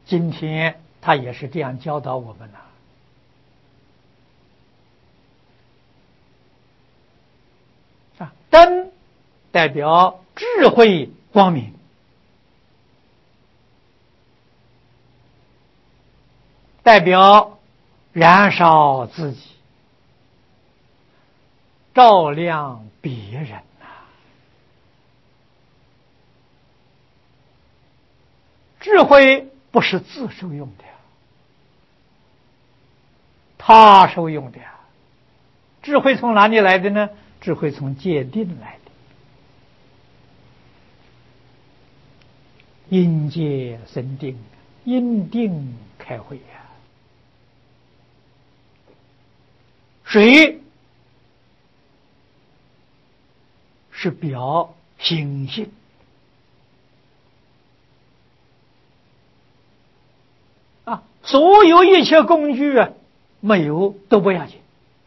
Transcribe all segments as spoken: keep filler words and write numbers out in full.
今天他也是这样教导我们的。啊，灯代表智慧光明，代表燃烧自己，照亮别人呐。智慧不是自受用的，他受用的。智慧从哪里来的呢？智慧从戒定来的。因戒生定，因定开慧呀。水是表心性，啊，所有一切工具啊，没有都不要紧。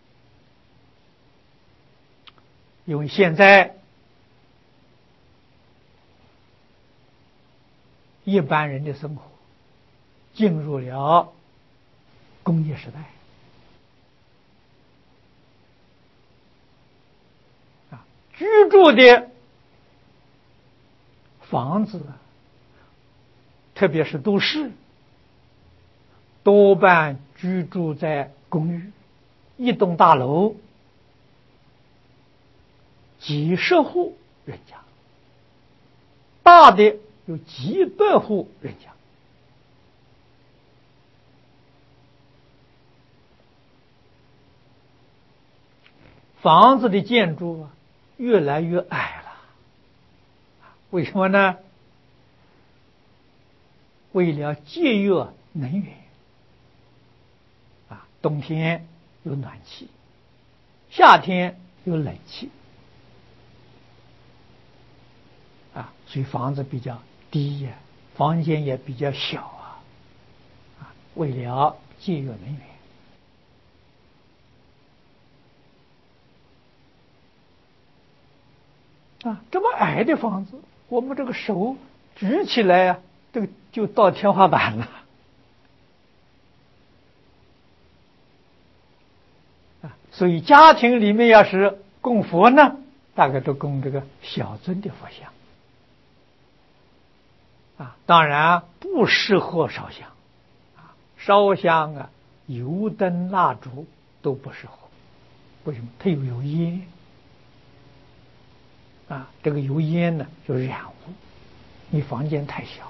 因为现在一般人的生活进入了工业时代，啊，居住的房子，特别是都市，多半居住在公寓，一栋大楼几十户人家，大的有几百户人家。房子的建筑啊，越来越矮了。为什么呢？为了节约能源啊，冬天有暖气，夏天有冷气啊，所以房子比较低呀，房间也比较小啊，啊，为了节约能源。啊，这么矮的房子，我们这个手举起来啊，这个就到天花板了。啊，所以家庭里面要是供佛呢，大概都供这个小尊的佛像。啊，当然不适合烧香，啊，烧香啊，油灯蜡烛都不适合。为什么？它有油烟。啊，这个油烟呢就染污，你房间太小，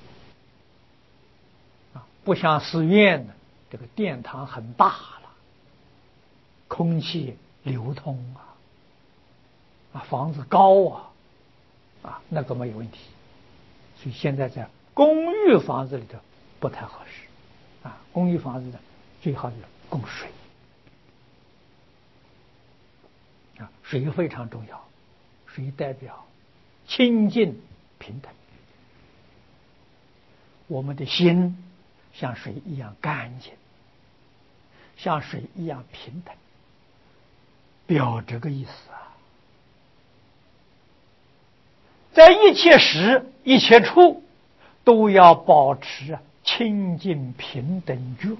啊，不像寺院呢，这个殿堂很大了，空气流通啊，啊，房子高啊，啊，那个没有问题。所以现在在公寓房子里头不太合适，啊，公寓房子呢最好是供水，啊，水非常重要。水代表清净平等，我们的心像水一样干净，像水一样平等，表这个意思啊。在一切时一切处都要保持清净平等觉，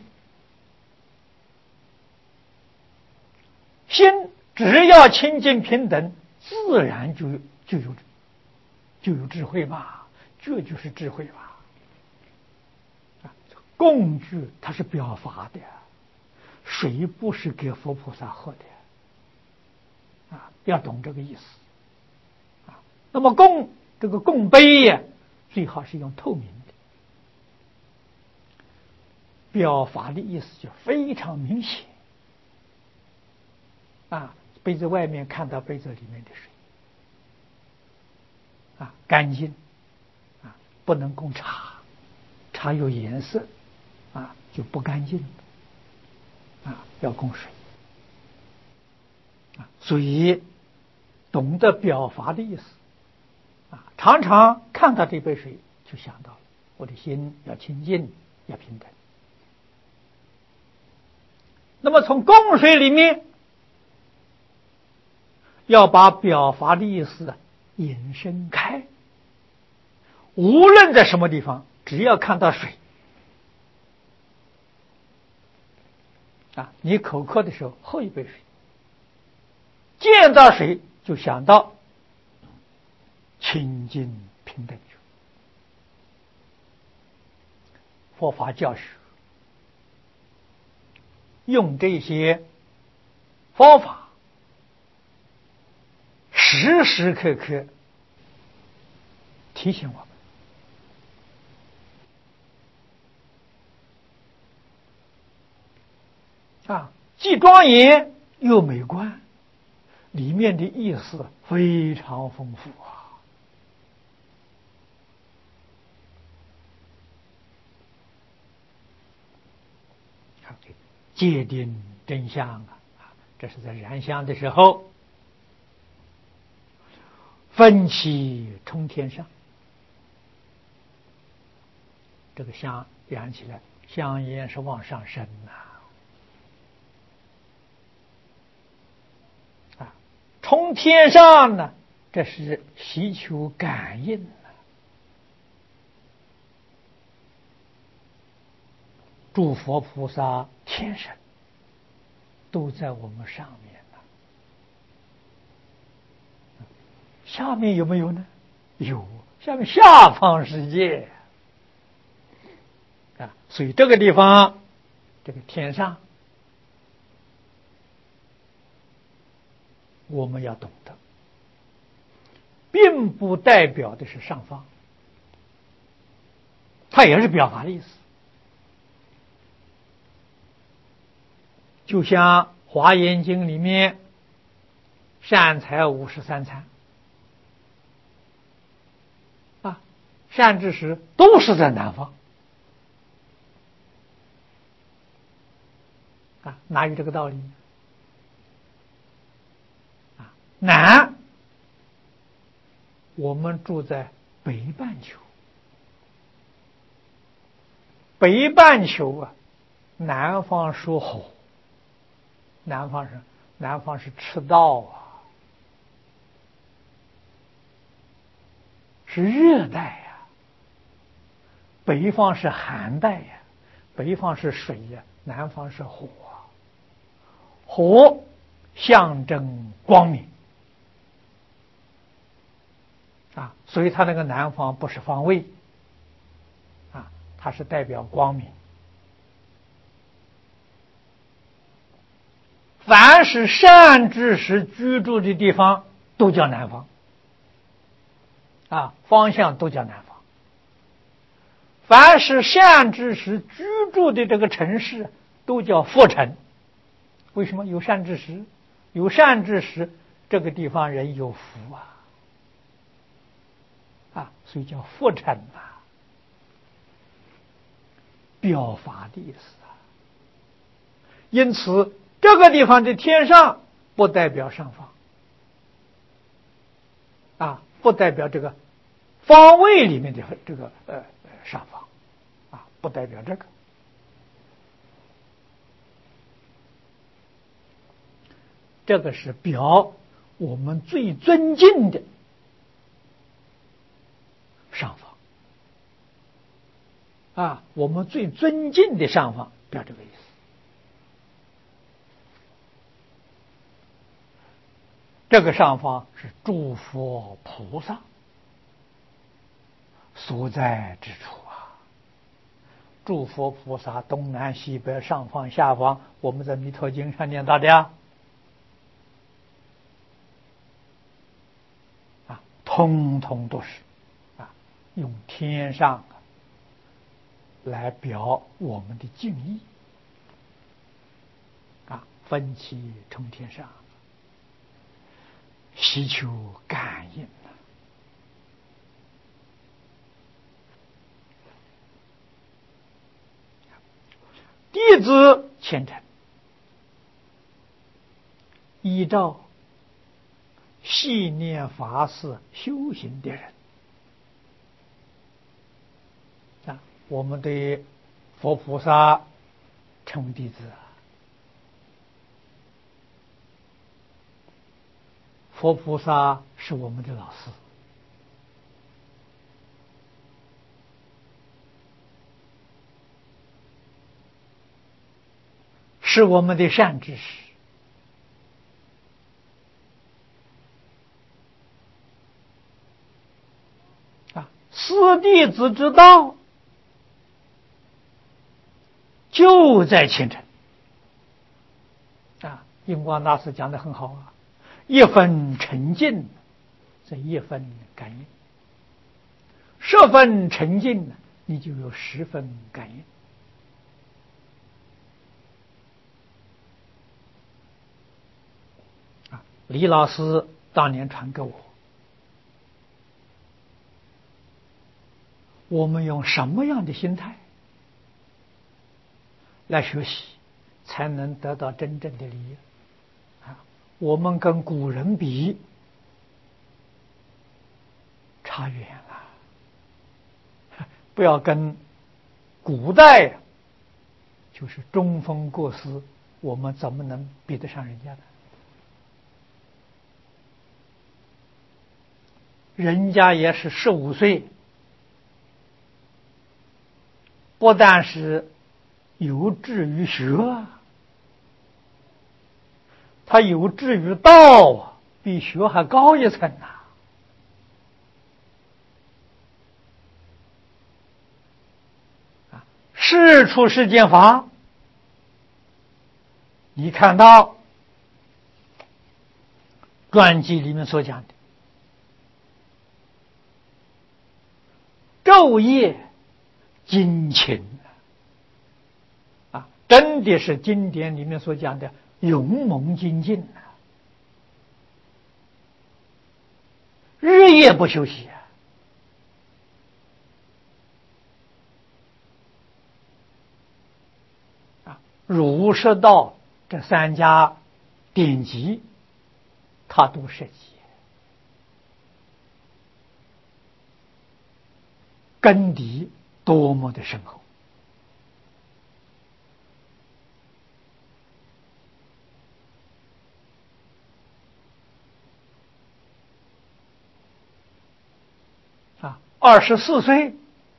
心只要清净平等，自然就就有就有智慧嘛，这就是智慧嘛。供具它是表法的，水不是给佛菩萨喝的啊，要懂这个意思啊。那么供这个供杯呀，最好是用透明的，表法的意思就非常明显啊。杯子外面看到杯子里面的水啊，干净啊，不能供茶，茶有颜色啊，就不干净啊，要供水啊。所以懂得表法的意思啊，常常看到这杯水就想到了我的心要清净，要平等。那么从供水里面要把表法的意思引申开，无论在什么地方，只要看到水， 啊，你口渴的时候喝一杯水，见到水就想到清净平等觉。佛法教学用这些方法，时时刻刻提醒我们啊，既庄严又美观，里面的意思非常丰富啊。界定真相啊，这是在燃香的时候，奋起冲天上，这个香燃起来，香烟是往上升呐、啊，啊，冲天上呢，这是祈求感应啊，诸佛菩萨天神都在我们上面呢，下面有没有呢？有，下面下方世界啊，所以这个地方，这个天上，我们要懂得，并不代表的是上方，它也是表达的意思。就像《华严经》里面善财五十三参啊，善知识都是在南方啊，哪有这个道理啊？南，我们住在北半球，北半球啊，南方属火，南方是南方是赤道啊，是热带呀、啊；北方是寒带呀、啊，北方是水呀、啊，南方是火啊。火象征光明啊，所以它那个南方不是方位啊，它是代表光明。凡是善知识居住的地方都叫南方啊，方向都叫南方。凡是善知识居住的这个城市都叫佛城。为什么？有善知识，有善知识，这个地方人有福啊啊，所以叫佛城啊，表法的意思啊。因此这个地方的天上不代表上方啊，不代表这个方位里面的这个呃上方啊，不代表这个。这个是表我们最尊敬的上方啊，我们最尊敬的上方，表这个意思。这个上方是诸佛菩萨所在之处啊，诸佛菩萨东南西北上方下方，我们在弥陀经上念到的呀，啊，通通都是啊，用天上来表我们的敬意啊，奋起冲天上，祈求感应啊。弟子虔诚，依照细念法事修行的人啊，我们对佛菩萨称弟子啊，佛菩萨是我们的老师， 是我们的善知识啊，四弟子之道就在前尘啊。印光大师讲的很好啊，一分沉静，这一分感应；十分沉静，你就有十分感应。啊，李老师当年传给我，我们用什么样的心态来学习，才能得到真正的利益？啊，我们跟古人比，差远了。不要跟古代，就是中风过失，我们怎么能比得上人家呢？人家也是十五岁，不但是有志于学，他有志于道啊，比学还高一层呐。啊，事出世间法，你看到传记里面所讲的，昼夜精勤啊，真的是经典里面所讲的勇猛精进啊，日夜不休息啊。啊，儒释道这三家典籍，他都涉及，根底多么的深厚。啊，二十四岁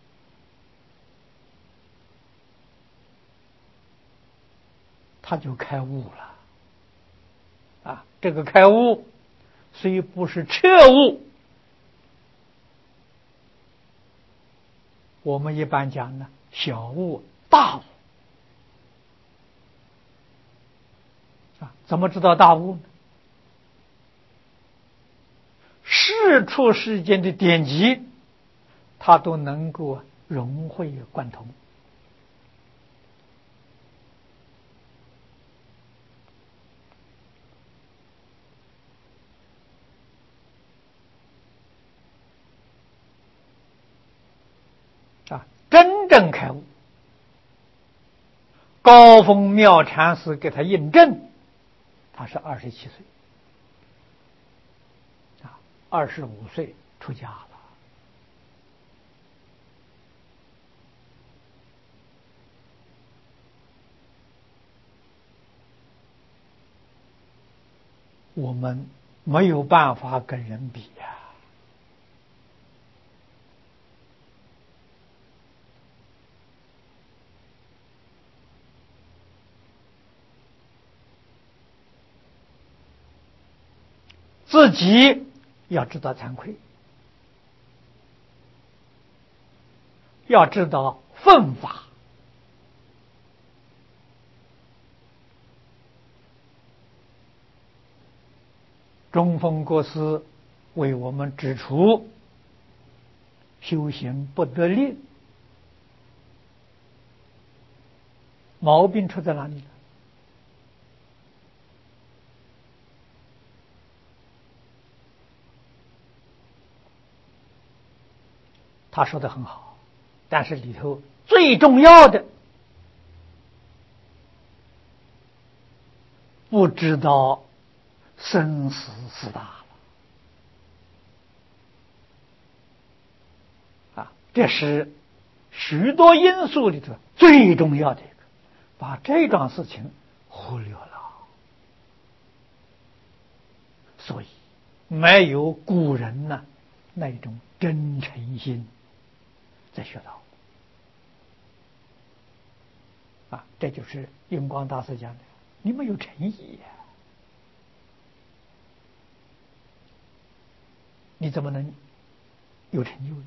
他就开悟了。啊，这个开悟虽不是彻悟，我们一般讲呢，小悟大悟。啊，怎么知道大悟呢？世出世间的典籍，他都能够融会贯通。啊，真正开悟，高峰妙禅师给他印证，他是二十七岁，啊，二十五岁出家了。我们没有办法跟人比呀、啊。自己要知道惭愧，要知道分法。中峰国师为我们指出修行不得力，毛病出在哪里呢？他说的很好，但是里头最重要的，不知道生死四大了啊！这是许多因素里头最重要的一个，把这桩事情忽略了。所以没有古人呢那种真诚心在学道啊，这就是印光大师讲的，你没有诚意呀、你怎么能有成就呢？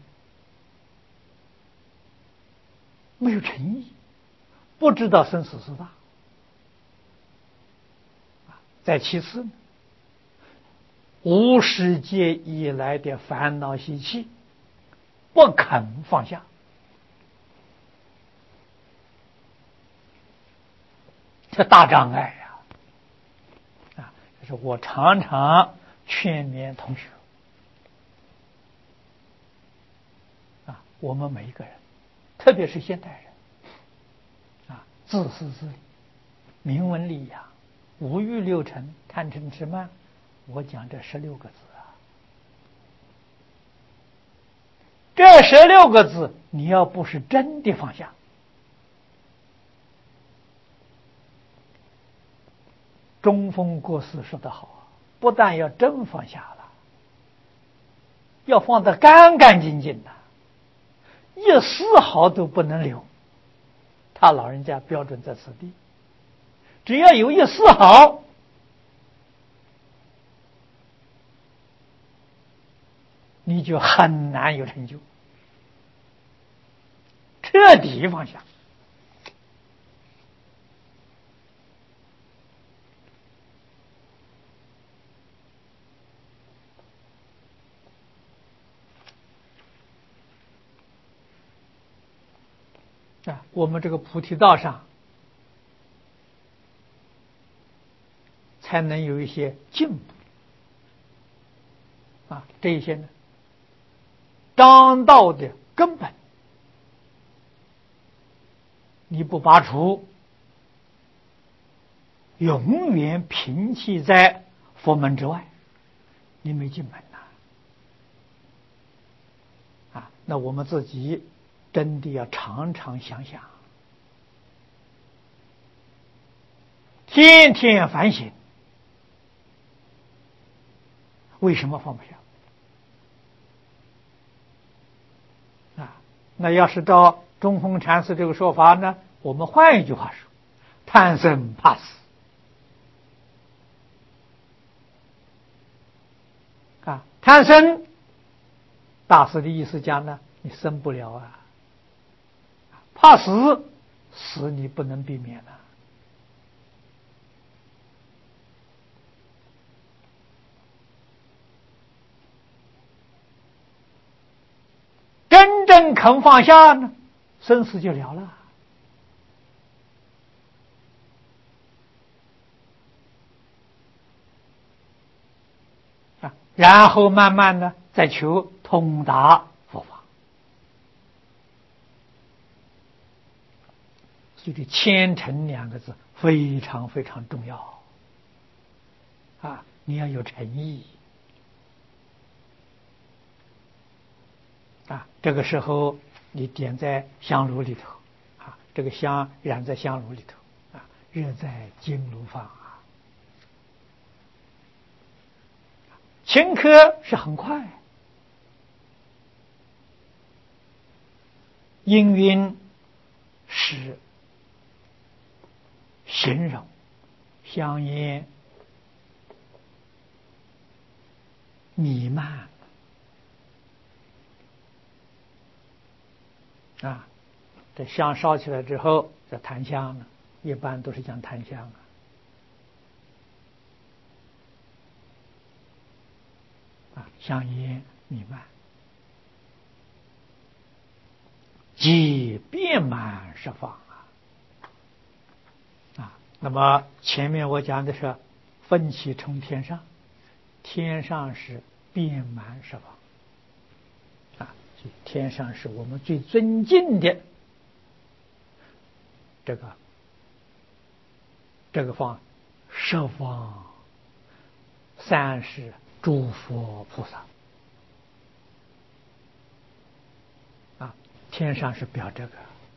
没有诚意，不知道生死之大。再其次呢，无始劫以来的烦恼习气不肯放下，这大障碍呀！啊，就是我常常劝勉同学啊，我们每一个人，特别是现代人啊，自私自利，名闻利养，五欲六尘，贪嗔痴慢，我讲这十六个字啊，这十六个字，你要不是真的放下，中峰国师说得好，不但要真放下了，要放得干干净净的，一丝毫都不能留。他老人家标准在此地，只要有一丝毫，你就很难有成就。彻底放下。啊，我们这个菩提道上才能有一些进步啊，这一些呢，当道的根本你不拔除，永远摒弃在佛门之外，你没进门呐！啊，那我们自己真的要常常想想，天天反省，为什么放不下？啊，那要是照中峰禅师这个说法呢，我们换一句话说，贪生怕死。啊，贪生，大师的意思讲呢，你生不了啊；怕死，死你不能避免了。真正肯放下呢，生死就了了。啊，然后慢慢的再求通达佛法。所以这虔诚两个字非常非常重要啊！你要有诚意啊！这个时候你点在香炉里头啊，这个香燃在香炉里头啊，热在金炉房啊。顷刻是很快，氤氲是形容香烟弥漫啊，这香烧起来之后，这檀香呢，一般都是讲檀香啊。啊，香烟弥漫，即遍满十方啊！啊，那么前面我讲的是奋起冲天上，天上是遍满十方啊，天上是我们最尊敬的这个这个方，十方三世诸佛菩萨啊，天上是表这个。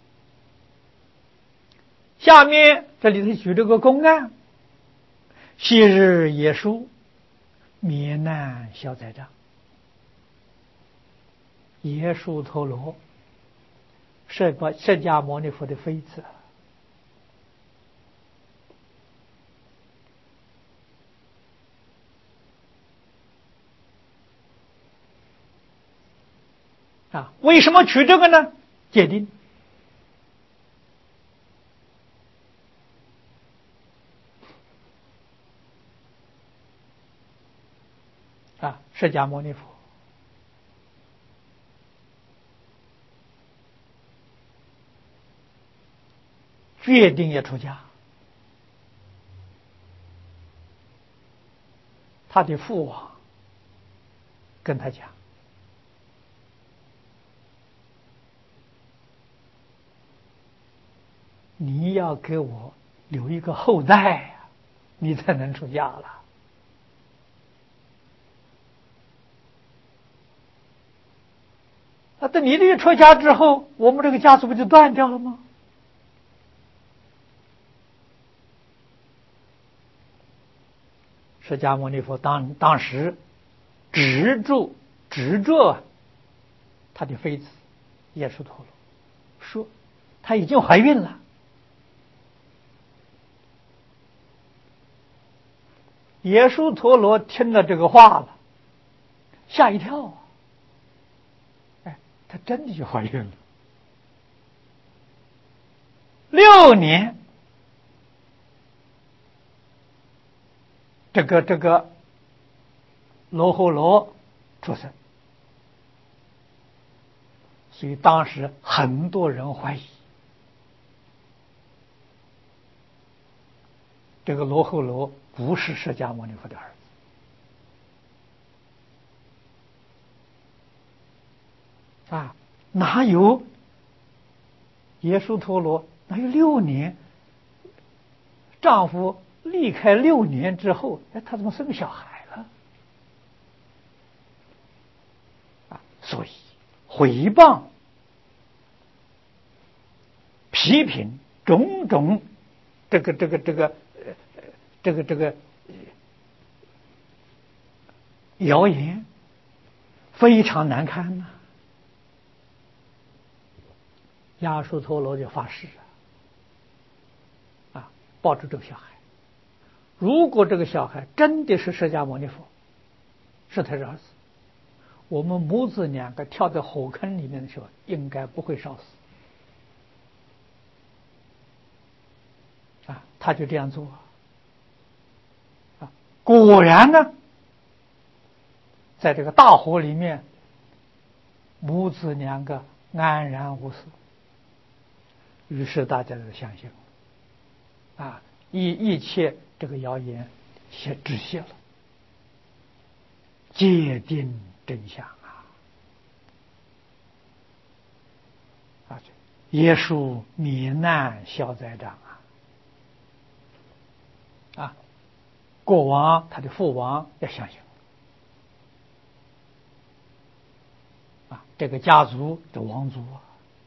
下面这里头举这个公案，昔日耶稣免难消灾障，耶稣陀罗，释迦释迦牟尼佛的妃子啊，为什么取这个呢？戒定。啊，释迦牟尼佛决定要出家，他的父王跟他讲，你要给我留一个后代呀、啊，你才能出家了。啊，等你这个出家之后，我们这个家族不就断掉了吗？释迦牟尼佛当当时执住执着他的妃子耶输陀罗，说她已经怀孕了。耶输陀罗听了这个话了，吓一跳啊！哎，她真的就怀孕了。六年，这个这个罗睺罗出生，所以当时很多人怀疑这个罗睺罗不是释迦牟尼佛的儿子啊，哪有耶输陀罗哪有六年？丈夫离开六年之后，哎，他怎么生个小孩了？啊，所以毁谤、批评种种这个这个这个呃这个这个谣言，非常难堪呐、啊。耶输陀罗就发誓啊，啊，抱住这个小孩，如果这个小孩真的是释迦牟尼佛，是他的儿子，我们母子两个跳在火坑里面的时候，应该不会烧死。啊，他就这样做啊，果然呢，在这个大火里面，母子两个安然无事。于是大家就相信了，啊，一一切这个谣言先止息了，界定真相啊！啊，耶稣免难消灾障啊！啊，国王他的父王要相信啊，这个家族的王族啊。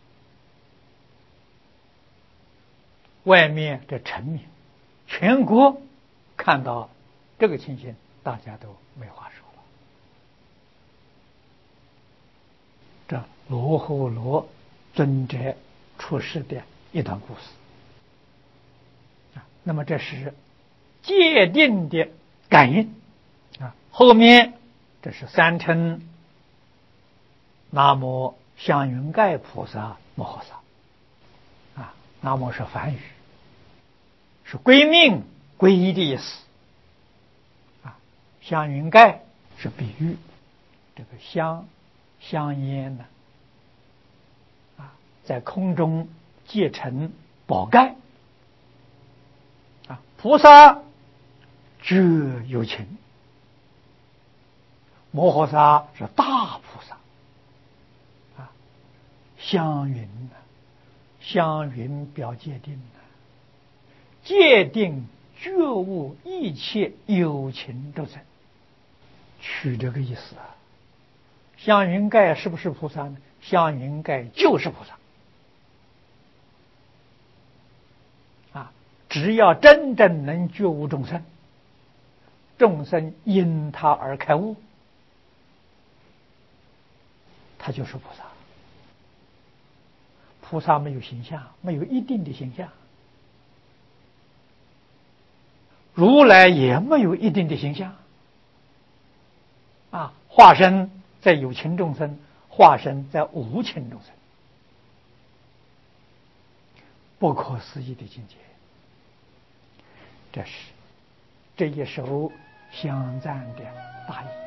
外面的臣民，全国看到这个情形，大家都没话说了。这罗睺罗尊者出世的一段故事啊，那么这是界定的感应啊。后面这是三称南无香云盖菩萨摩诃萨啊，南无是梵语。是归命皈依的意思啊，香云盖是比喻，这个香香烟呢啊，在空中结成宝盖啊，菩萨觉有情，摩诃萨是大菩萨啊，香云呢，香云表界定呢。界定觉悟一切有情众生，取这个意思啊。香云盖是不是菩萨呢？香云盖就是菩萨啊！只要真正能觉悟众生，众生因他而开悟，他就是菩萨。菩萨没有形象，没有一定的形象。如来也没有一定的形象啊，化身在有情众生， 化身在无情众生，不可思议的境界。这是这一首香赞的大意。